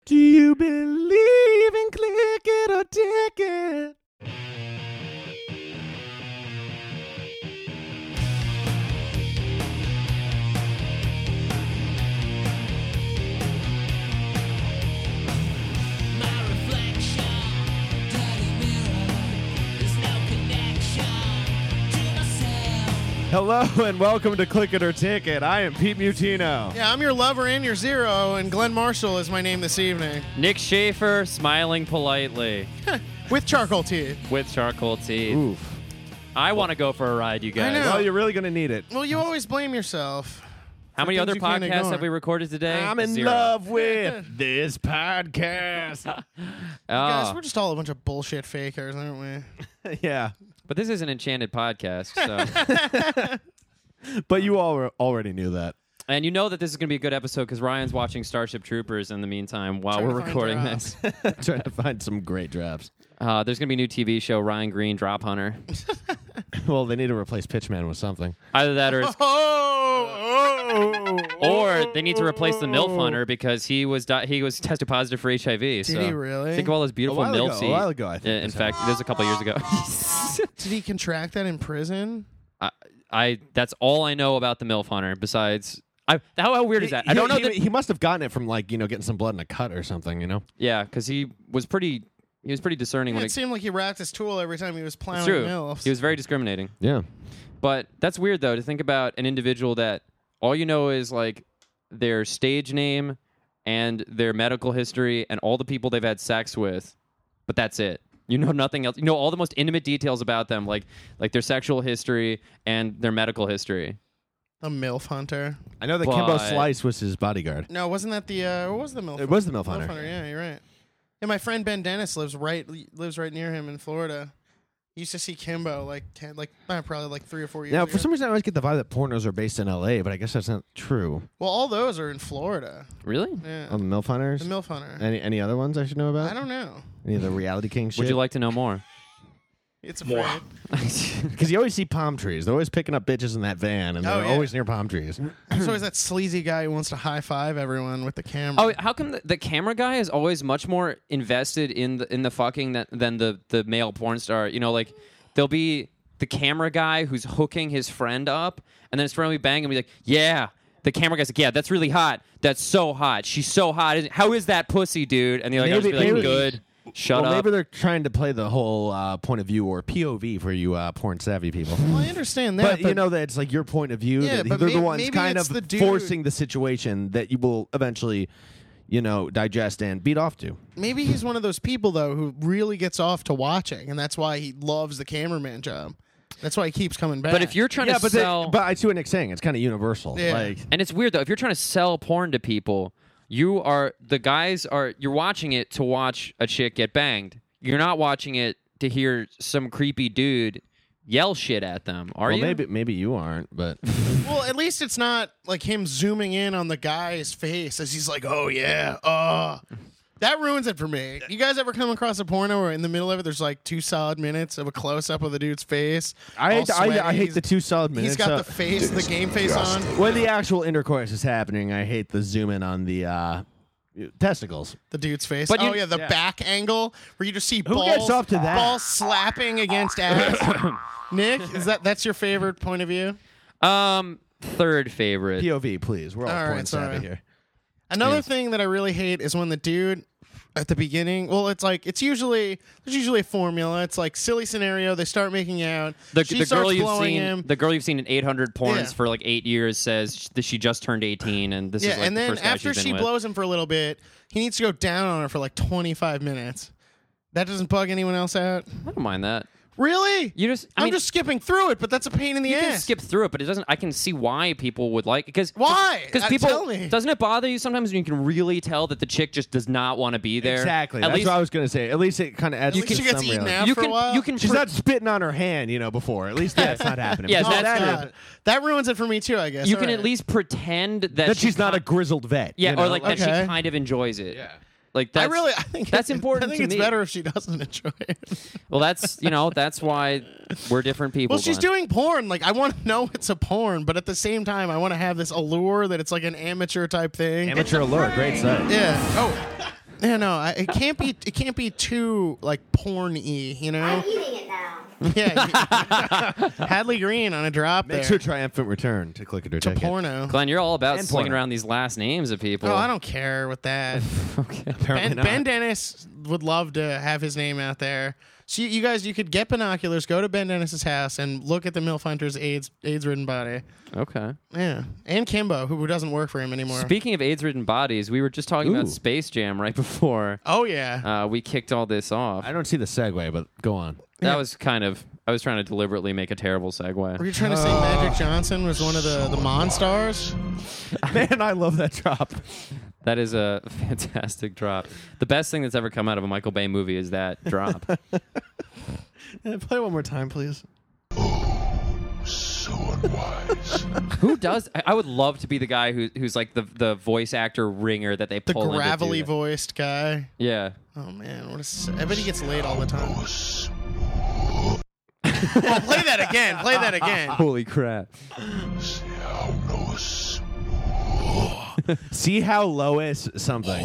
Do you believe in click it or ticket? Hello and welcome to Click It or Ticket. I am Pete Mutino. Yeah, I'm your lover and your zero, and Glenn Marshall is my name this evening. Nick Schaefer, smiling politely. With charcoal teeth. With charcoal teeth. Oof. I want to go for a ride, you guys. I know. Well, you're really going to need it. Well, you always blame yourself. How many things other you can't podcasts ignore. have we recorded today? I'm in Zero. love with this podcast. Guys, we're just all a bunch of bullshit fakers, aren't we? Yeah. But this is an enchanted podcast, so. But you all already knew that. And you know that this is going to be a good episode because Ryan's watching Starship Troopers in the meantime while Trying we're to find recording drops. this. Trying to find some great drafts. There's going to be a new TV show, Ryan Green, Drop Hunter. Well, they need to replace Pitchman with something. Either that or or they need to replace the MILF Hunter because he was tested positive for HIV. Did he really? Think of all those beautiful A while MILFs. ago, I think. In fact, this was a couple years ago. Did he contract that in prison? I that's all I know about the MILF Hunter. Besides, how weird is that? I don't know. He must have gotten it from getting some blood in a cut or something. Yeah, because he was pretty discerning when It seemed like he racked his tool every time he was plowing it's true. MILFs. He was very discriminating. Yeah. But that's weird though to think about an individual that all you know is like their stage name and their medical history and all the people they've had sex with, but that's it. You know nothing else. You know all the most intimate details about them, like their sexual history and their medical history. A MILF hunter. I know that Kimbo Slice was his bodyguard. No, wasn't that the what was the MILF? It was the MILF hunter. Yeah, you're right. Yeah, my friend Ben Dennis lives right near him in Florida. He used to see Kimbo probably 3 or 4 years Now, ago. for some reason, I always get the vibe that pornos are based in L.A., but I guess that's not true. Well, all those are in Florida. Really? Yeah. On the MILF Hunters? The MILF hunter. Any other ones I should know about? I don't know. Any of the Reality King shit? Would you like to know more? It's afraid. Because you always see palm trees. They're always picking up bitches in that van, and they're yeah. always near palm trees. There's always that sleazy guy who wants to high five everyone with the camera. Oh, how come the camera guy is always much more invested in the fucking than the male porn star? You know, like there'll be the camera guy who's hooking his friend up, and then his friend will be banging and be like, "Yeah." The camera guy's like, "Yeah, that's really hot. That's so hot. She's so hot. How is that pussy, dude?" And the other guy will be like, "Good. Shut up." Maybe they're trying to play the whole point of view or POV for you porn savvy people. Well, I understand that. But you know that it's like your point of view. Yeah, that but they're the ones maybe kind it's of the dude- forcing the situation that you will eventually, digest and beat off to. maybe he's one of those people, though, who really gets off to watching, and that's why he loves the cameraman job. That's why he keeps coming back. But if you're trying to sell, but I see what Nick's saying. It's kind of universal. Yeah. and it's weird though, if you're trying to sell porn to people, you're watching it to watch a chick get banged. You're not watching it to hear some creepy dude yell shit at them, are you? Maybe you aren't, but Well, at least it's not like him zooming in on the guy's face as he's like, "Oh yeah, that ruins it for me." You guys ever come across a porno where in the middle of it there's like 2 solid minutes of a close up of the dude's face? I all sweaty. hate the 2 solid minutes. He's got the game face on. when the actual intercourse is happening. I hate the zoom in on the testicles. The dude's face. But Oh yeah, the back angle where you just see Who balls, gets up to that? balls slapping against ass. Nick, that's your favorite point of view? Third favorite. POV, please. We're all All porn right, savvy sorry. here. Another thing that I really hate is when the dude at the beginning, well, there's usually a formula. It's like silly scenario. They start making out. She starts blowing him. The girl you've seen in 800 porns Yeah. for like 8 years says that she just turned 18, and this is like and the then first guy after she's she been with. blows him for a little bit, he needs to go down on her for like 25 minutes. That doesn't bug anyone else out? I don't mind that. Really? I'm mean, just skipping through it, but that's a pain in the you ass. can skip through it, but it doesn't. I can see why people would like it. Why? Because people Tell me. doesn't it bother you sometimes when you can really tell that the chick just does not want to be there? Exactly. At That's least what I was going to say. At least it kind of adds At least she gets some eaten reality. out you for can a while. you can She's not spitting on her hand, before. At least that's not happening. Yeah, Oh, that's God. true. That ruins it for me too, I guess. you All can right. at least pretend that she's not a grizzled vet. yeah, or like that Okay. she kind of enjoys it. Yeah. Like I that's, think that's important I think to it's me. better if she doesn't enjoy it. Well, that's that's why we're different people. Well, she's Glenn. doing porn. Like, I want to know it's a porn, but at the same time, I want to have this allure that it's like an amateur type thing. Amateur allure, great site. Yeah. Oh. Yeah, no, it can't be. It can't be too like porn-y, you know. I'm eating it now. Yeah, Hadley Green on a drop Makes there. her triumphant return to click it or to take it. porno. Glenn, you're all about And slinging porno. around these last names of people. Oh, I don't care with that. Okay. Apparently not. Ben Dennis would love to have his name out there. So you guys, you could get binoculars, go to Ben Dennis's house, and look at the MILF Hunter's AIDS-ridden body. Okay. Yeah, and Kimbo, who doesn't work for him anymore. Speaking of AIDS-ridden bodies, we were just talking about Ooh. Space Jam right before Oh yeah, we kicked all this off. I don't see the segue, but go on. That was kind of. I was trying to deliberately make a terrible segue. were you trying to say Magic Johnson was one of the Monstars? Man, I love that drop. That is a fantastic drop. The best thing that's ever come out of a Michael Bay movie is that drop. Play one more time, please. So unwise. Who does? I would love to be the guy who's like the voice actor ringer that they The pull in to do gravelly that. voiced guy. Yeah. Oh man, I bet he gets laid all the time. Us. Oh, play that again. Play that again. Holy crap. Thou knowest. See how Lois something.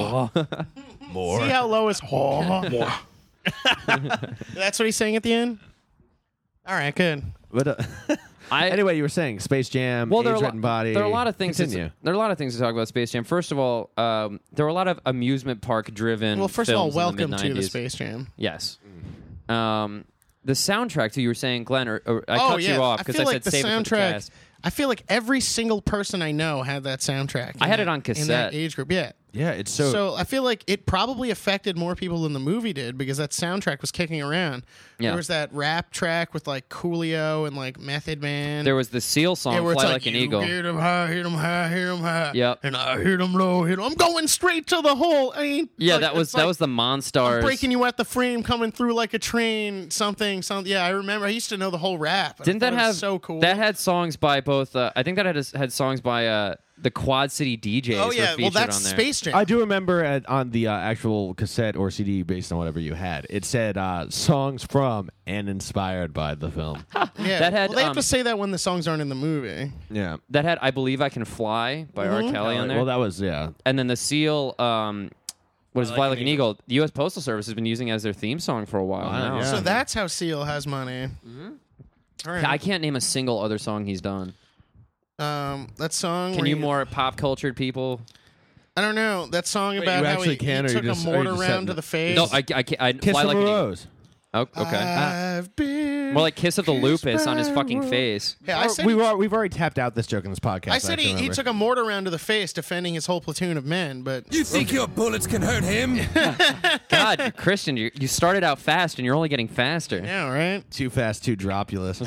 More. See how Lois. More. That's what he's saying at the end. All right, good. But anyway, you were saying Space Jam, Well, there are, AIDS-ridden body. there are a lot of things. Continue. There are a lot of things to talk about Space Jam. First of all, there are a lot of amusement park driven. Well, first of all, films in welcome to the mid-90s. Space Jam. Yes. The soundtrack too. You were saying, Glenn, or I Oh cut yeah, you off because feel I like said the save it for the soundtrack. cast. I feel like every single person I know had that soundtrack. I had in it on that- in cassette. that age group. Yeah. Yeah, it's So I feel like it probably affected more people than the movie did because that soundtrack was kicking around. Yeah. There was that rap track with like Coolio and like Method Man. There was the Seal song, yeah, where "Fly it's Like an you Eagle." Hit 'em high, hit 'em high, hit 'em high. Yep. And I hit 'em low, hit 'em. I'm going straight to the hole. I mean, Yeah, like, that was it's like, the Monstars. breaking you at the frame, coming through like a train. Something. Yeah, I remember. I used to know the whole rap. Didn't I that thought it was have so cool? That had songs by both. I think that had songs by the Quad City DJs. Oh were yeah, well featured that's on there. Space Jam. I do remember on the actual cassette or CD, based on whatever you had, it said songs from and inspired by the film. Yeah, That had, well, they have to um, say that when the songs aren't in the movie. Yeah. That had "I Believe I Can Fly" by R. Kelly on there. Well, that was, yeah. And then the Seal, what is "Fly Like an Eagle"? The U.S. Postal Service has been using as their theme song for a while Wow, now. yeah. So that's how Seal has money. All right. I can't name a single other song he's done. That song. Can where you he- more pop cultured people? I don't know that song Wait, about you how actually he can, or you took just- a or you mortar just round said to no? the face. No, I can't. Kiss Fly from Like a an Eagle. Rose. Oh, okay. I've been. More like "Kiss of the kissed Lupus" on his by fucking world. face. Yeah, I said we've already tapped out this joke in this podcast. I said he remember. took a mortar round to the face, defending his whole platoon of men. But You think your bullets can hurt him? God, Christian, you started out fast and you're only getting faster. yeah, right. Too fast, too dropulous.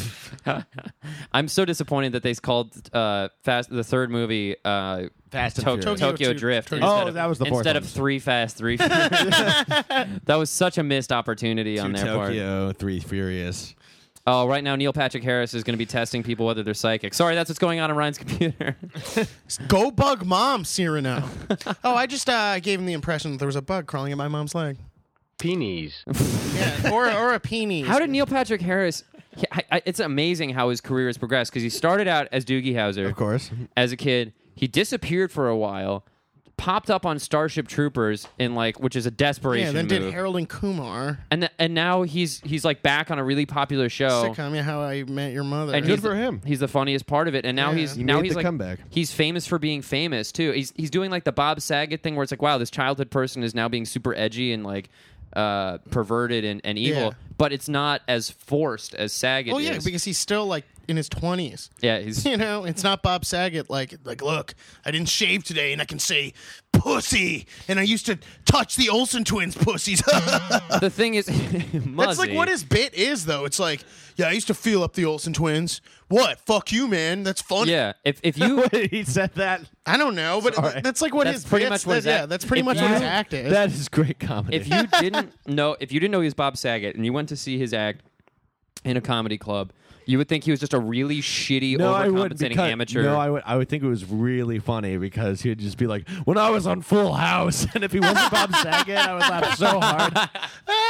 I'm so disappointed that they called the third movie Fast and Tokyo, Furious. Tokyo Drift. Tokyo instead Oh, of- that was the fourth instead one. of Three Fast, Three Furious. That was such a missed opportunity on Two their part. Tokyo, 3 Furious. Oh, right now Neil Patrick Harris is going to be testing people whether they're psychic. Sorry, that's what's going on Ryan's computer. Go bug mom, Cyrano. Oh, I just gave him the impression that there was a bug crawling at my mom's leg. Peonies. Yeah, or a penis. How did Neil Patrick Harris? It's amazing how his career has progressed because he started out as Doogie Howser, Of course. as a kid. He disappeared for a while, popped up on Starship Troopers in which is a desperation Yeah, then move. did Harold and Kumar. and now he's like back on a really popular show. Sitcom, yeah, How I Met Your Mother. And Good he's for him. He's the funniest part of it, and now Yeah. he's He now made he's the like comeback. he's famous for being famous too. He's doing like the Bob Saget thing where it's like, wow, this childhood person is now being super edgy and perverted and evil, Yeah. but it's not as forced as Saget Oh yeah, is. because he's still like in his 20s. Yeah, he's You know, it's not Bob Saget like look, I didn't shave today and I can say pussy and I used to touch the Olsen twins pussies. the thing is, That's like what his bit is though. It's like, yeah, I used to feel up the Olsen twins. What? Fuck you, man. That's funny. Yeah, if you He said that. I don't know, but Sorry. that's like what That's his pretty bits- much what his yeah, act- that's pretty if much what you- his act is. That is great comedy. if you didn't know he was Bob Saget and you went to see his act in a comedy club, you would think he was just a really shitty, I would overcompensating because, amateur. No, I would think it was really funny because he'd just be like, "When I was on Full House," and if he wasn't Bob Saget, I would laugh so hard.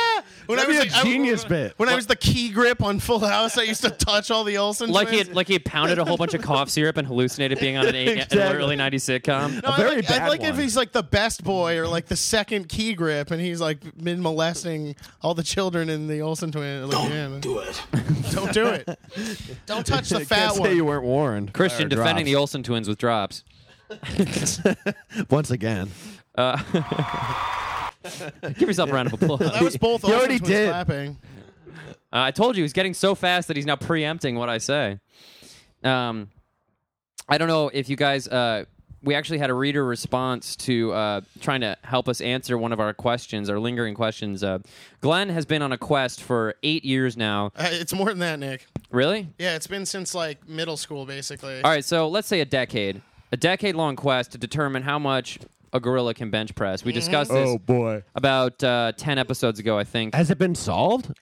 When That'd be a I- genius bit. When I was the key grip on Full House, I used to touch all the Olsen Like twins. he had pounded a whole bunch of cough syrup and hallucinated being on an Exactly. early '90s sitcom. No, very I bad like if one. he's like the best boy or like the second key grip, and he's like been molesting all the children in the Olsen twins. Like, yeah, man. Do it. Don't do it. Don't touch the Can't fat say one. you weren't warned. Christian Or defending the drops. Olsen twins with drops. Once again. Give yourself a round of applause. That was both He Olsen already twins did. clapping. I told you he's getting so fast that he's now preempting what I say. I don't know if you guys. We actually had a reader response to trying to help us answer one of our questions, our lingering questions. Glenn has been on a quest for 8 years now. It's more than that, Nick. Really? Yeah, it's been since like middle school, basically. All right, so let's say a decade-long quest to determine how much a gorilla can bench press. We discussed this boy. about 10 episodes ago, I think. Has it been solved?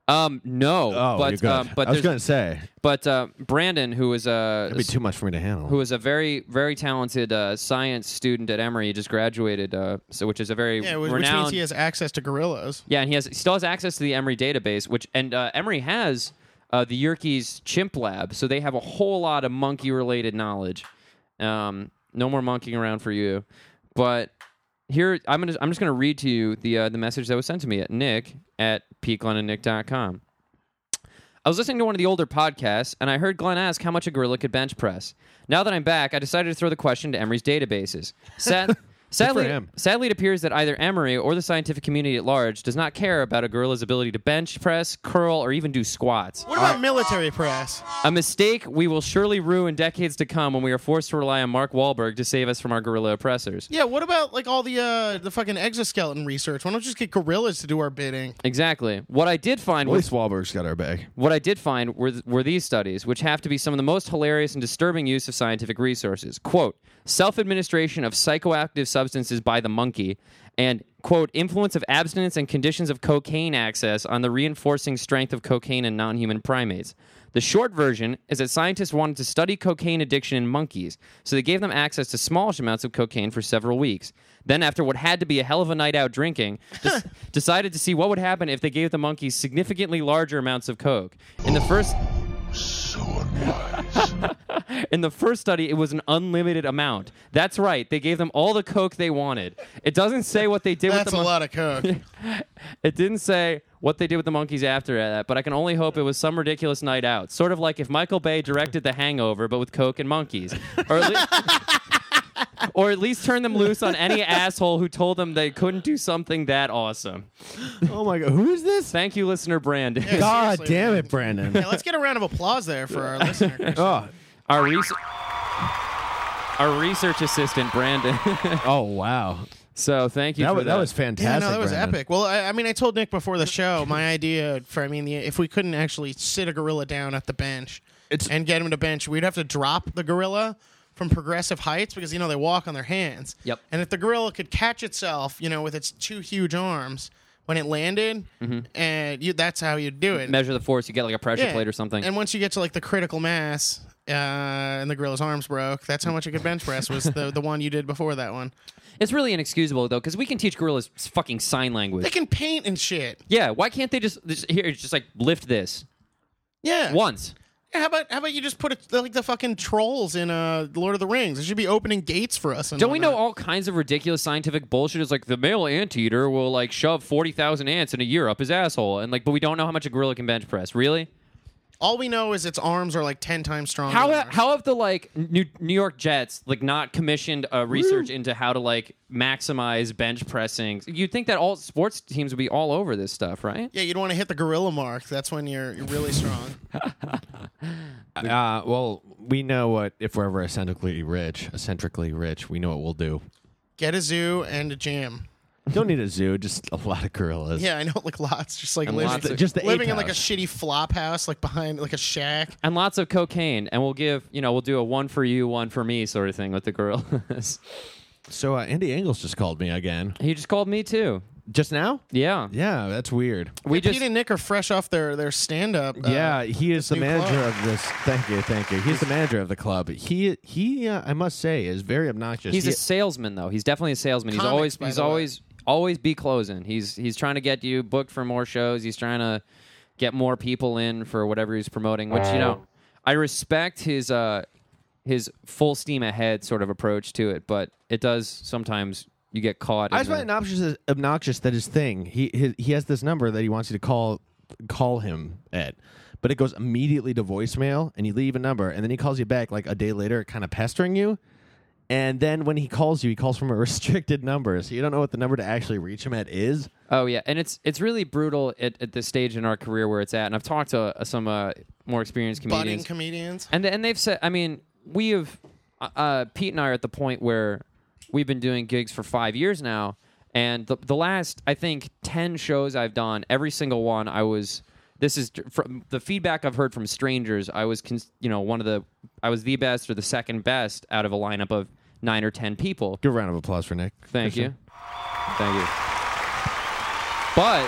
No, Oh, but you're good. but I was there's- going to say. but Brandon, who is It'd be too much for me to handle. who is a very, very talented science student at Emory. He just graduated, which is a very Yeah, which renowned. means he has access to gorillas. Yeah, and he still has access to the Emory database, and Emory has the Yerkes chimp lab, so they have a whole lot of monkey-related knowledge. No more monkeying around for you, but here I'm just gonna read to you the message that was sent to me at nick@peteglennandnick.com. I was listening to one of the older podcasts, and I heard Glenn ask how much a gorilla could bench press. Now that I'm back, I decided to throw the question to Emory's database. Sadly, him. it appears that either Emory or the scientific community at large does not care about a gorilla's ability to bench press, curl, or even do squats. What about military press? A mistake we will surely rue in decades to come when we are forced to rely on Mark Wahlberg to save us from our gorilla oppressors. Yeah, what about like all the fucking exoskeleton research? Why don't we just get gorillas to do our bidding? Exactly. What I did find At was least Wahlberg's got our bag. What I did find were these studies, which have to be some of the most hilarious and disturbing use of scientific resources. Quote, self-administration of psychoactive substances by the monkey, and, quote, influence of abstinence and conditions of cocaine access on the reinforcing strength of cocaine in non-human primates. The short version is that scientists wanted to study cocaine addiction in monkeys, so they gave them access to smallish amounts of cocaine for several weeks. Then, after what had to be a hell of a night out drinking, decided to see what would happen if they gave the monkeys significantly larger amounts of coke. In the first... So unwise. In the first study, it was an unlimited amount. That's right. They gave them all the coke they wanted. It doesn't say what they did with That's the a lot of coke. It didn't say what they did with the monkeys after that, but I can only hope it was some ridiculous night out. Sort of like if Michael Bay directed The Hangover, but with coke and monkeys. Or at least turn them loose on any asshole who told them they couldn't do something that awesome. Oh my God, who is this? Thank you, listener Brandon. Yeah, God seriously, damn man. it, Brandon. Yeah, let's get a round of applause there for our listener. Oh, Our research assistant, Brandon. oh wow. So thank you That for was, that was fantastic. Yeah, no, that was Brandon. epic. Well, I mean, I told Nick before the show my idea for, if we couldn't actually sit a gorilla down at the bench and get him to bench, we'd have to drop the gorilla from progressive heights because, they walk on their hands. Yep. And if the gorilla could catch itself, with its two huge arms when it landed, and that's how you'd do it. Measure the force, you get like a pressure Yeah. plate or something. And once you get to like the critical mass, and the gorilla's arms broke, that's how much it could bench press was the one you did before that one. It's really inexcusable, though, because we can teach gorillas fucking sign language. They can paint and shit. Yeah, why can't they just like lift this Yeah. once? Yeah, how about you just put it like the fucking trolls in Lord of the Rings? They should be opening gates for us. And Don't we know whatnot. all kinds of ridiculous scientific bullshit? It's like the male anteater will like shove 40,000 ants in a year up his asshole, and like, but we don't know how much a gorilla can bench press. Really? All we know is its arms are like 10 times stronger. How than ours. how have the like New York Jets like not commissioned research into how to like maximize bench pressing? You'd think that all sports teams would be all over this stuff, right? Yeah, you'd want to hit the gorilla mark. That's when you're really strong. Well, we know what if we're ever eccentrically rich, we know what we'll do. Get a zoo and a gym. Don't need a zoo, just a lot of gorillas. Yeah, I know, like lots, just like And living, lots of- just the living ape in like a house. shitty flop house, like behind like a shack. And lots of cocaine, and we'll do a one for you, one for me sort of thing with the gorillas. So Andy Engels just called me again. He just called me too. Just now? Yeah, Yeah, that's weird. we Pete just and Nick are fresh off their stand up. Yeah, he is the new manager club. of this. Thank you. He's the manager of the club. He I must say, is very obnoxious. he's He- a salesman though. He's definitely a salesman. Comics, by He's the way. always always be closing. He's trying to get you booked for more shows. He's trying to get more people in for whatever he's promoting, which, I respect his full steam ahead sort of approach to it, but it does sometimes you get caught. I just find it obnoxious that his thing, he has this number that he wants you to call him at, but it goes immediately to voicemail, and you leave a number, and then he calls you back like a day later, kind of pestering you. And then when he calls you, he calls from a restricted number, so you don't know what the number to actually reach him at is. Oh yeah, and it's really brutal at this stage in our career where it's at. And I've talked to some more experienced comedians, budding comedians, and they've said, I mean, we have Pete and I are at the point where we've been doing gigs for 5 years now, and the last, I think, 10 shows I've done, every single one this is from the feedback I've heard from strangers. I was I was the best or the second best out of a lineup of 9 or 10 people. Give a round of applause for Nick. Thank you. But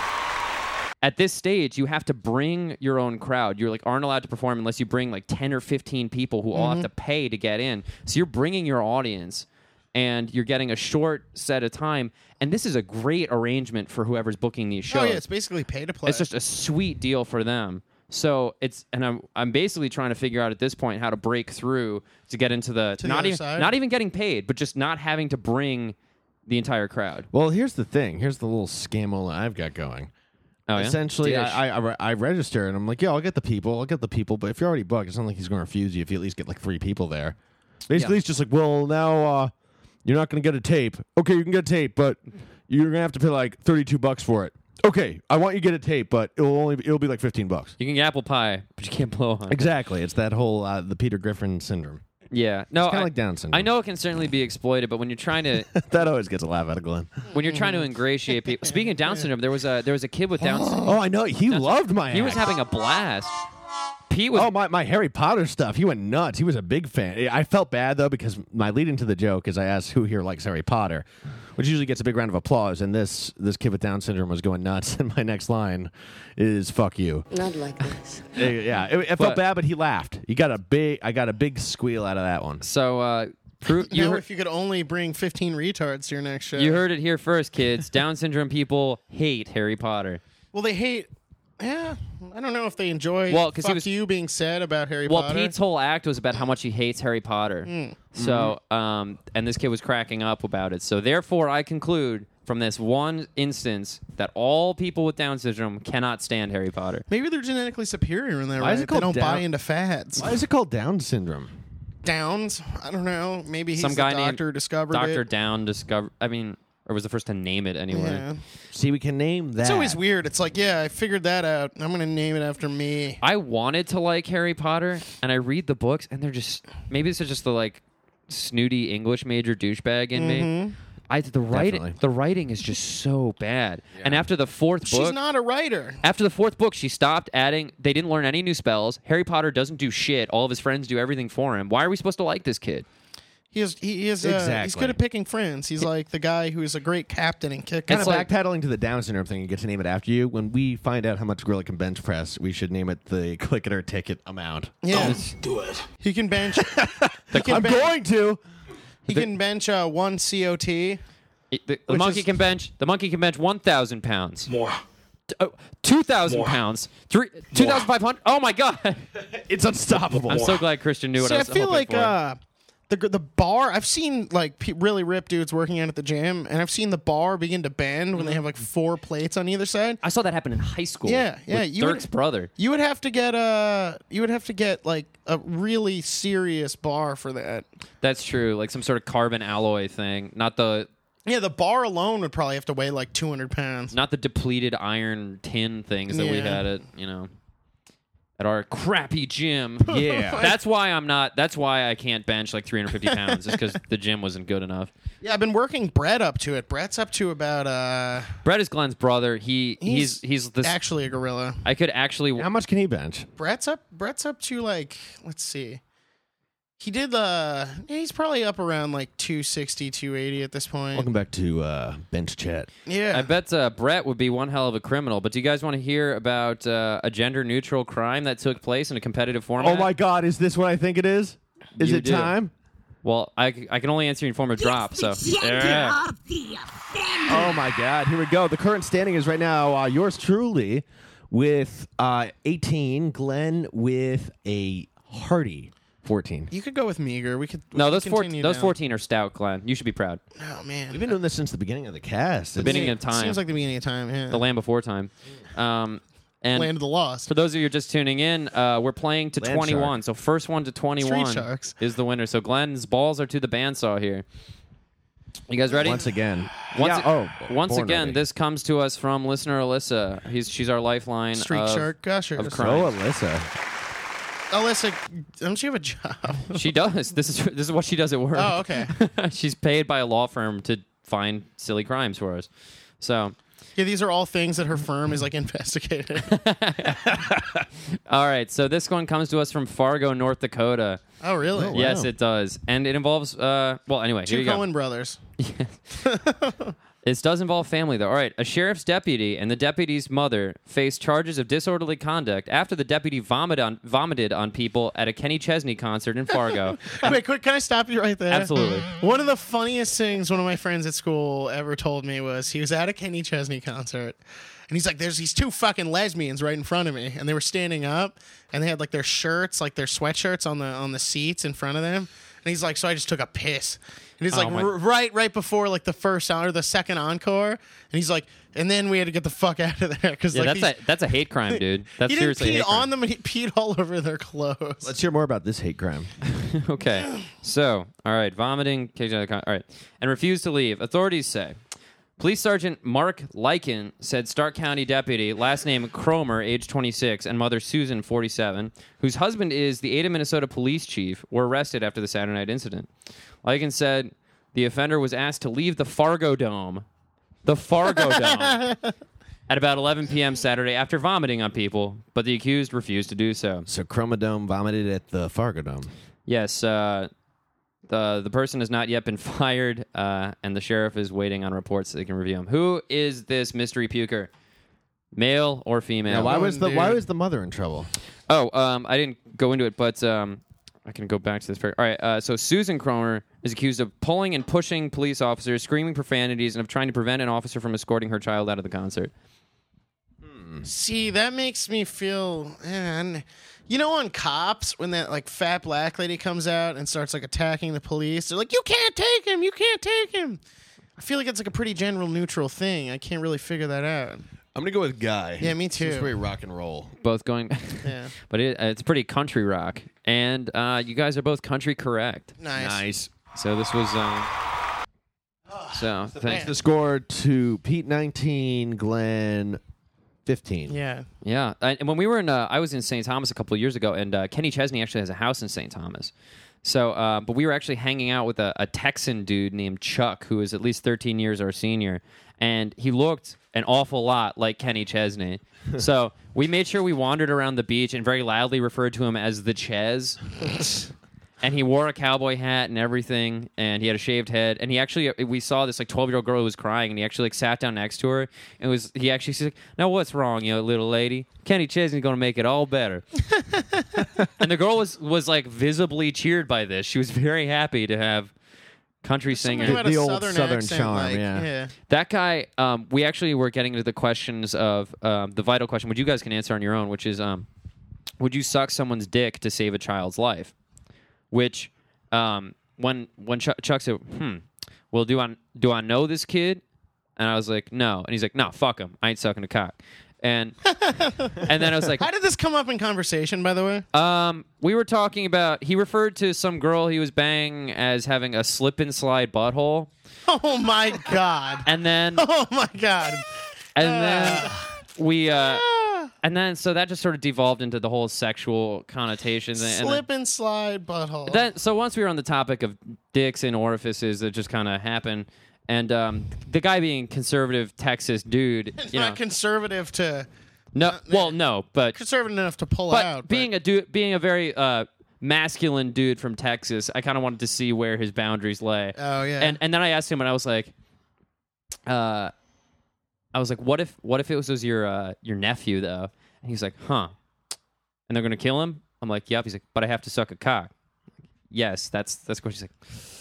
at this stage, you have to bring your own crowd. You're aren't allowed to perform unless you bring 10 or 15 people who all have to pay to get in. So you're bringing your audience, and you're getting a short set of time. And this is a great arrangement for whoever's booking these shows. Oh yeah, it's basically pay to play. It's just a sweet deal for them. So I'm basically trying to figure out at this point how to break through to get into the not even getting paid, but just not having to bring the entire crowd. Well, here's the thing. Here's the little scamola I've got going. Oh, yeah? Essentially, I register, and I'm like, yeah, I'll get the people. But if you're already booked, it's not like he's going to refuse you if you at least get 3 people there. Basically, It's just like, well, now you're not going to get a tape. Okay, you can get a tape, but you're going to have to pay $32 for it. Okay, I want you to get a tape, but it'll be $15. You can get apple pie, but you can't blow on it. Exactly. It's that whole the Peter Griffin syndrome. Yeah, no, It's kind of like Down syndrome. I know it can certainly be exploited, but when you're trying to that always gets a laugh out of Glenn. when you're trying to ingratiate people. Speaking of Down syndrome, there was a kid with Down syndrome. Oh, I know. He loved my He was act. having a blast. Pete was. Oh, my Harry Potter stuff. He went nuts. He was a big fan. I felt bad, though, because my lead into the joke is I asked who here likes Harry Potter, which usually gets a big round of applause, and this kid with Down syndrome was going nuts, and my next line is, fuck you. Not like this. Yeah, it felt bad, but he laughed. I got a big squeal out of that one. So, if you could only bring 15 retards to your next show. You heard it here first, kids. Down syndrome people hate Harry Potter. Well, they hate... Yeah, I don't know if they enjoy because he was you being said about Harry Potter. Well, Pete's whole act was about how much he hates Harry Potter. So, and this kid was cracking up about it. So, therefore, I conclude from this one instance that all people with Down syndrome cannot stand Harry Potter. Maybe they're genetically superior in that Why is way. it called They don't Down? buy into fads. Why is it called Down syndrome? Downs? I don't know. Maybe he's Some guy the doctor named discovered Dr. it. Down discovered. I mean, or was the first to name it anyway. Yeah. See, we can name that. It's always weird. It's like, yeah, I figured that out. I'm going to name it after me. I wanted to like Harry Potter, and I read the books, and they're just maybe this is just the snooty English major douchebag in me. Definitely. The writing is just so bad. And after the fourth book, She's not a writer. after the fourth book, she stopped adding. They didn't learn any new spells. Harry Potter doesn't do shit. All of his friends do everything for him. Why are we supposed to like this kid? He's Exactly. good at picking friends. He's like the guy who's a great captain and kicker. Kind of like- backpedaling to the Down syndrome thing and get to name it after you. When we find out how much Gorilla can bench press, we should name it the click it or ticket amount. Yeah, Do it. he can bench. he can I'm bench, going to. He can bench 1 COT. The Which monkey is- can bench. The monkey can bench 1,000 pounds. More. 2,000 More. pounds. 2,500. Oh my god! It's unstoppable. I'm so glad Christian knew what See, I I was feel hoping like for. the bar. I've seen really ripped dudes working out at the gym, and I've seen the bar begin to bend when they have 4 plates on either side. I saw that happen in high school. Yeah, yeah, With you would- Dirk's brother. You would have to get a a really serious bar for that. That's true. Like some sort of carbon alloy thing. Not the bar alone would probably have to weigh 200 pounds. not the depleted iron tin things that we Yeah. had at our crappy gym. Yeah. That's why I can't bench 350 pounds, just because the gym wasn't good enough. Yeah, I've been working Brett up to it. Brett's up to about Brett is Glenn's brother. He's this. actually a gorilla. I could actually. How much can he bench? Brett's up to let's see. He did he's probably up around 260, 280 at this point. Welcome back to Bench Chat. Yeah. I bet Brett would be one hell of a criminal. But do you guys want to hear about a gender-neutral crime that took place in a competitive format? Oh my God, is this what I think it is? Is You it do. time? Well, I can only answer in form of drop. So yeah. Oh my God! Here we go. The current standing is right now yours truly with 18, Glenn with a hearty 14. You could go with meager. We could. No, we those could 14, continue those down. 14 are stout, Glenn. You should be proud. Oh man, We've been doing this since the beginning of the cast. It's- Beginning of time. Seems like the beginning of time. Yeah. The land before time. And Land of the Lost. for those of you who are just tuning in, we're playing to Land 21. So first one to 21 Street Sharks. is the winner. So Glenn's balls are to the bandsaw here. You guys ready? Once again. Once, once born again, ready. this comes to us from listener Alyssa. She's our lifeline. Street of, Shark Gushers. of crime. Oh, Alyssa. Alyssa, don't you have a job? She does. This is what she does at work. Oh, okay. She's paid by a law firm to find silly crimes for us. So, Yeah, these are all things that her firm is like investigating. all right. So this one comes to us from Fargo, North Dakota. Oh, really? Oh, wow. Yes, it does, and it involves. Well, anyway, here Two you go. Coen brothers. This does involve family, though. All right. A sheriff's deputy and the deputy's mother faced charges of disorderly conduct after the deputy vomited on people at a Kenny Chesney concert in Fargo. Wait, quick, can I stop you right there? Absolutely. One of the funniest things one of my friends at school ever told me was he was at a Kenny Chesney concert. And he's like, there's these two fucking lesbians right in front of me. And they were standing up and they had like their shirts, like their sweatshirts on the seats in front of them. And he's like, so I just took a piss. And he's Oh, like, my- right before like the first or the second encore. And he's like, and then we had to get the fuck out of there. Because Yeah, like, that's a hate crime, dude. That's he didn't seriously a pee hate crime. on them, and he peed all over their clothes. Let's hear more about this hate crime. Okay. So, all right, vomiting, all right, and refused to leave. Authorities say. Police Sergeant Mark Lykin said Stark County deputy, last name Cromer, age 26, and mother Susan, 47, whose husband is the Ada, Minnesota police chief, were arrested after the Saturday night incident. Lykin said the offender was asked to leave the Fargo Dome. The Fargo Dome. At about 11 p.m. Saturday after vomiting on people, but the accused refused to do so. So Chromodome vomited at the Fargo Dome. Yes, the person has not yet been fired, and the sheriff is waiting on reports so they can review him. Who is this mystery puker? Male or female? Now, why dude. was the mother in trouble? Oh, I didn't go into it, but I can go back to this. All right, so Susan Cromer is accused of pulling and pushing police officers, screaming profanities, and of trying to prevent an officer from escorting her child out of the concert. See, that makes me feel. You know, on Cops, when that like fat black lady comes out and starts like attacking the police, they're like, "You can't take him! You can't take him!" I feel like it's like a pretty general neutral thing. I can't really figure that out. I'm gonna go with Guy. Yeah, me too. It's very rock and roll. Both going, Yeah, but it's pretty country rock, and you guys are both country correct. nice. So this was. So thanks. The score to Pete 19, Glenn 15. Yeah, Yeah, and when we were in, I was in St. Thomas a couple of years ago, and Kenny Chesney actually has a house in St. Thomas. So, but we were actually hanging out with a Texan dude named Chuck, who is at least 13 years our senior, and he looked an awful lot like Kenny Chesney. So we made sure we wandered around the beach and very loudly referred to him as the Ches. And he wore a cowboy hat and everything, and he had a shaved head. And he actually, we saw this like 12-year-old girl who was crying, and he actually like sat down next to her, and he actually said, "Now what's wrong, you little lady? Kenny Chesney's gonna make it all better." And the girl was like visibly cheered by this. She was very happy to have country singer. Something about The a old southern Southern accent, charm, like, yeah. That guy, we actually were getting into the questions of the vital question, which you guys can answer on your own, which is, would you suck someone's dick to save a child's life? Which, when Chuck said, well, do I know this kid? And I was like, no. And he's like, no, fuck him. I ain't sucking a cock. And and then I was like, How did this come up in conversation, by the way? we were talking about, he referred to some girl he was banging as having a slip and slide butthole. Oh my god! And then Oh my god! we and then so that just sort of devolved into the whole sexual connotations. Slip and slide butthole. So once we were on the topic of dicks and orifices, it just kind of happened. And the guy being conservative Texas dude, you know, Not conservative to no, but conservative enough to pull out. being a very masculine dude from Texas, I kind of wanted to see where his boundaries lay. Oh yeah. And then I asked him, and I was like, what if it was your nephew though? And he's like, huh? And they're gonna kill him? I'm like, yep. He's like, but I have to suck a cock. yes, that's the question. She's like,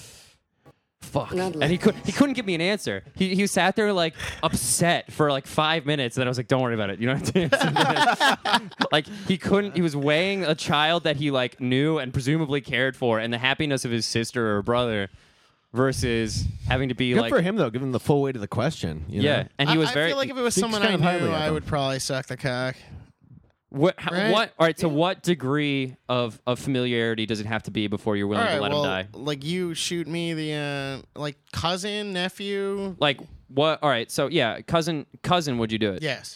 fuck, and he couldn't give me an answer. He sat there like upset for like 5 minutes, and then I was like, don't worry about it. You know what I'm saying? Like he couldn't. He was weighing a child that he like knew and presumably cared for, and the happiness of his sister or brother. Versus having to be Good like for him though, giving the full weight of the question. You yeah, know? and he was I very. feel like if it was Speaks someone kind I of highly knew, of I him. would probably suck the cock. What? Right? What? All right. So, what degree of familiarity does it have to be before you're willing All right, to let well, him die? like you shoot me the like cousin, nephew. Like what? All right. So yeah, cousin. Would you do it? Yes.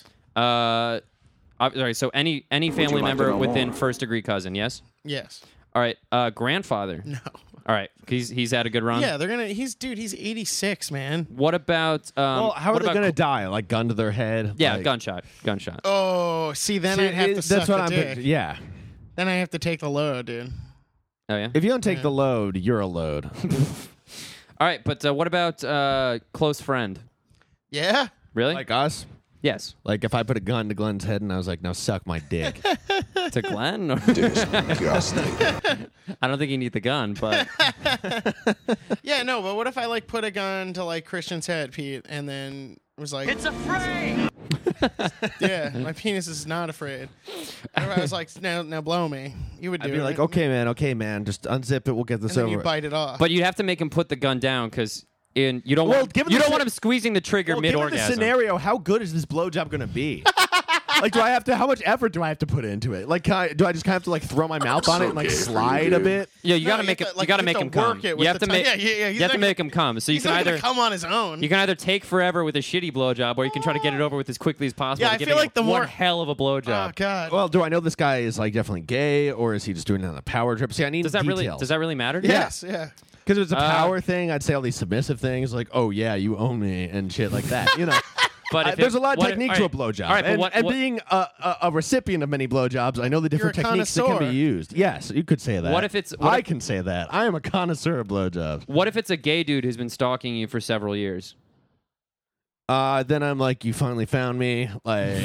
Sorry. So any family like to member know within more? first degree cousin. Yes. Yes. All right. Grandfather. No. All right. He's had a good run. Yeah, they're gonna. He's 86, man. What about? Well, how are what they about going to die? Like gun to their head? Yeah, like, gunshot. Oh, see, then See, I'd have to that's suck what the I'm. dick. Yeah. Then I have to take the load, dude. Oh yeah. If you don't take the load, you're a load. All right. But what about close friend? Yeah. Really? Like us. yes. Like if I put a gun to Glenn's head and I was like, "Now suck my dick." To Glenn? Or Disgusting. I don't think you need the gun, but Yeah, no, but what if I like put a gun to like Christian's head, Pete, and then was like, "It's afraid." Yeah, my penis is not afraid. What if I was like, "Now blow me." You would do I'd be it, like, right? okay, man, just unzip it. We'll get this And then over. you bite it off. but you'd have to make him put the gun down because you don't Well, want given you the don't si- want him squeezing the trigger Well, mid given the orgasm. scenario, how good is this blowjob going to be? Like, do I have to? How much effort do I have to put into it? Like, do I just kind of have to like throw my mouth on it and like okay for you, slide a dude. bit? Yeah, you No, gotta you make have it. to, like, You gotta you make have him to work come. it with You have the to time. make. Yeah, you have to not make him come. So you He's can not either gonna come on his own. you can either take forever with a shitty blowjob, or you can try to get it over with as quickly as possible. Yeah, to I give feel him like the one more- hell of a blowjob. Oh God. Well, do I know this guy is like definitely gay, or is he just doing it on a power trip? See, I need does that details. really matter? To you? Yes. Yeah. Because if it's a power thing, I'd say all these submissive things like, "Oh yeah, you own me" and shit like that. You know. But if There's a lot of what if- technique all to a right, blowjob. All right, but and, what, and what- being a recipient of many blowjobs, I know the different You're a techniques that can be connoisseur. used. Yes, you could say that. What if it's- I can say that. I am a connoisseur of blowjobs. what if it's a gay dude who's been stalking you for several years? Then I'm like, you finally found me. Like,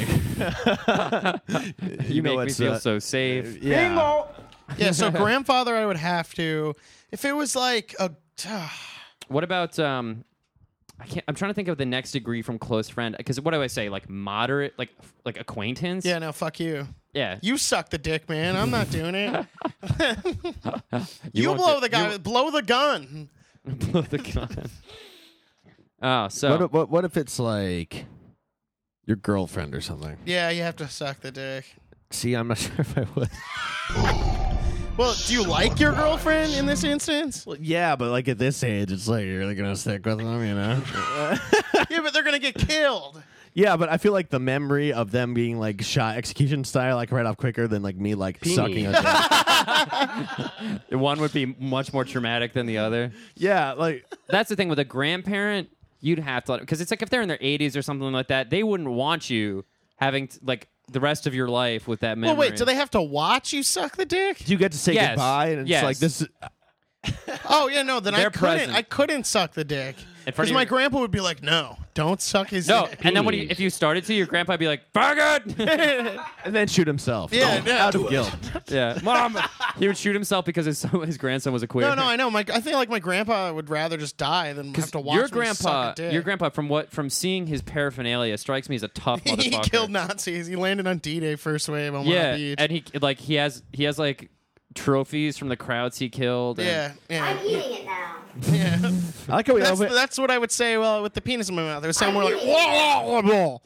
You make me what's, feel so safe. yeah. Yeah. So grandfather, I would have to. If it was like a. What about I'm trying to think of the next degree from close friend because what do I say like moderate like acquaintance? Yeah. No. Fuck you. Yeah. You suck the dick, man. I'm not doing it. You won't blow do- the guy. Blow the gun. Blow the gun. Oh, so What if it's like your girlfriend or something? Yeah, you have to suck the dick. See, I'm not sure if I would. Well, do you like your girlfriend in this instance? Well, yeah, but like at this age, it's like you're really gonna stick with them, you know? Yeah, but they're gonna get killed. Yeah, but I feel like the memory of them being like shot execution style, like right off quicker than like me like sucking a dick. one would be much more traumatic than the other. Yeah, like That's the thing with a grandparent. You'd have to because it's like if they're in their 80s or something like that, they wouldn't want you having like the rest of your life with that memory. Well, wait. Do they have to watch you suck the dick? do you get to say Yes. goodbye and it's Yes. like this. Oh yeah, no. Then They're I couldn't. present. I couldn't suck the dick In front because of my your- grandpa would be like, "No, don't suck his No, dick." and then if you started to, your grandpa'd be like, "Faggot!" And then shoot himself. Yeah, yeah. Out of guilt. Yeah, Mom. He would shoot himself because his grandson was a queer. No, I know. I think like my grandpa would rather just die than have to watch your me grandpa, suck a dick. your grandpa, from seeing his paraphernalia, strikes me as a tough He motherfucker. killed Nazis. He landed on D-Day first wave on Yeah, Wild Beach. and he has like trophies from the crowds he killed. And yeah, yeah, I'm eating it now. yeah. I like how we That's what I would say. Well, with the penis in my mouth, it would sound more like whoa, whoa, whoa.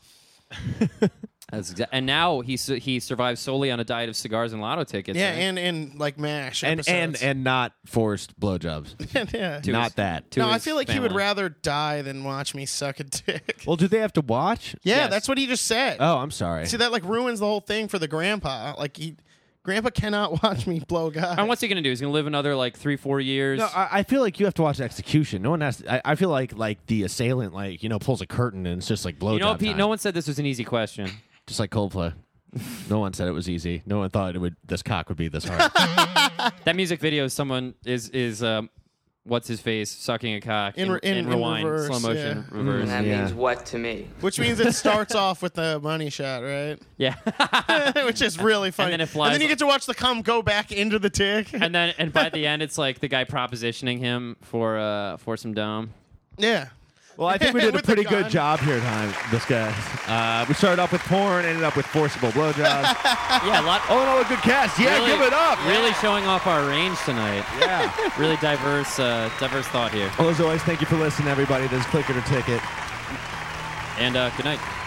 and now he survives solely on a diet of cigars and lotto tickets. Yeah, right? and like MASH and episodes. not forced blowjobs. yeah. To Not his- that. to No, I his feel like he would family. rather die than watch me suck a dick. Well, do they have to watch? Yeah, Yes. that's what he just said. Oh, I'm sorry. See, that like ruins the whole thing for the grandpa. Like grandpa cannot watch me blow guys. And what's he gonna do? He's gonna live another like 3-4 years. No, I feel like you have to watch the execution. No one has. I feel like the assailant pulls a curtain and it's just like blowjob. you know, what, Pete? time. No one said this was an easy question. Just like Coldplay. No one said it was easy. No one thought this cock would be this hard. That music video, someone is what's his face sucking a cock In rewind, reverse, slow motion, yeah. reverse. That Yeah. means what to me? Which means it starts off with the money shot, right? Yeah. Which is really funny. then it flies- And then you get to watch the cum go back into the tick. and by the end, it's like the guy propositioning him for some dome. Yeah. Well, I think we did a With the pretty good gun. job here, this guy. We started off with porn, ended up with forcible blowjobs. Yeah, a lot. Oh no, a good cast. Yeah, Really- give it up. Really showing off our range tonight. Yeah. Really diverse thought here. Well, as always, thank you for listening, everybody. This is Click It or Ticket. And good night.